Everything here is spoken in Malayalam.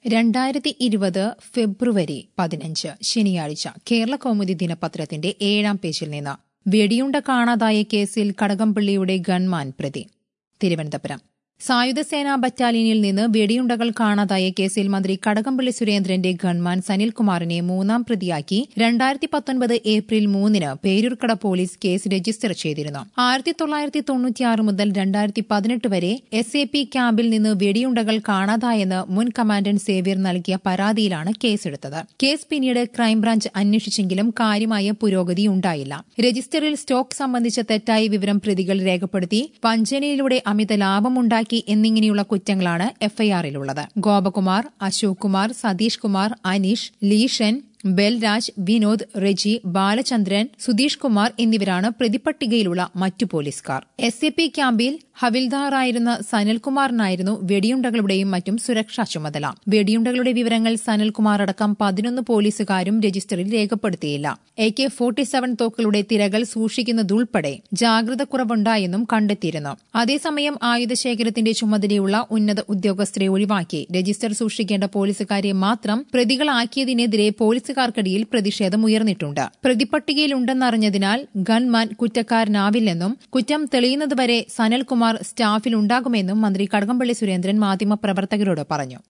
2020 ഫെബ്രുവരി 15 ശനിയാഴ്ച കേരള കൗമുദി ദിനപത്രത്തിന്റെ 7-ാം പേജിൽ നിന്ന് വെടിയുണ്ട കാണാതായ കേസിൽ കടകംപള്ളിയുടെ ഗൺമാൻ പ്രതി. തിരുവനന്തപുരം സായുധ സേനാ ബറ്റാലിയനിൽ നിന്ന് വെടിയുണ്ടകൾ കാണാതായ കേസിൽ മന്ത്രി കടകംപള്ളി സുരേന്ദ്രന്റെ ഗൺമാൻ സനിൽകുമാറിനെ 3-ാം പ്രതിയാക്കി 2019 ഏപ്രിൽ 3-ന് പേരൂർക്കട പോലീസ് കേസ് രജിസ്റ്റർ ചെയ്തിരുന്നു. 1996 മുതൽ 2018 വരെ SAP ക്യാമ്പിൽ നിന്ന് വെടിയുണ്ടകൾ കാണാതായെന്ന് മുൻ കമാൻഡന്റ് സേവ്യർ നൽകിയ പരാതിയിലാണ് കേസെടുത്തത്. കേസ് പിന്നീട് ക്രൈംബ്രാഞ്ച് അന്വേഷിച്ചെങ്കിലും കാര്യമായ പുരോഗതിയുണ്ടായില്ല. രജിസ്റ്ററിൽ സ്റ്റോക്ക് സംബന്ധിച്ച തെറ്റായ വിവരം പ്രതികൾ രേഖപ്പെടുത്തി വഞ്ചനയിലൂടെ അമിത ലാഭമുണ്ടാക്കി എന്നിങ്ങനെയുള്ള കുറ്റങ്ങളാണ് എഫ്ഐആറിലുള്ളത്. ഗോപകുമാർ, അശോക് കുമാർ, സതീഷ് കുമാർ, അനീഷ്, ലീഷൻ, ബൽരാജ്, വിനോദ്, റെജി, ബാലചന്ദ്രൻ, സുധീഷ് കുമാർ എന്നിവരാണ് പ്രതിപട്ടികയിലുള്ള മറ്റു പോലീസുകാർ. SAP ക്യാമ്പിൽ ഹവിൽദാറായിരുന്ന സനൽകുമാറിനായിരുന്നു വെടിയുണ്ടകളുടെയും മറ്റും സുരക്ഷാ ചുമതല. വെടിയുണ്ടകളുടെ വിവരങ്ങൾ സനൽകുമാർ അടക്കം 11 പോലീസുകാരും രജിസ്റ്ററിൽ രേഖപ്പെടുത്തിയില്ല. AK-47 തോക്കുകളുടെ തിരകൾ സൂക്ഷിക്കുന്നതുൾപ്പെടെ ജാഗ്രത കുറവുണ്ടായെന്നും കണ്ടെത്തിയിരുന്നു. അതേസമയം ആയുധശേഖരത്തിന്റെ ചുമതലയുള്ള ഉന്നത ഉദ്യോഗസ്ഥരെ ഒഴിവാക്കി രജിസ്റ്റർ സൂക്ഷിക്കേണ്ട പോലീസുകാരെ മാത്രം പ്രതികളാക്കിയതിനെതിരെ പോലീസുകാർക്കിടയിൽ പ്രതിഷേധമുയർന്നിട്ടുണ്ട്. പ്രതിപട്ടികയിലുണ്ടെന്നറിഞ്ഞതിനാൽ ഗൺമാൻ കുറ്റക്കാരനാവില്ലെന്നും കുറ്റം തെളിയുന്നതുവരെ സനൽകുമാർ സ്റ്റാഫിലുണ്ടാകുമെന്നും മന്ത്രി കടകംപള്ളി സുരേന്ദ്രൻ മാധ്യമപ്രവർത്തകരോട് പറഞ്ഞു.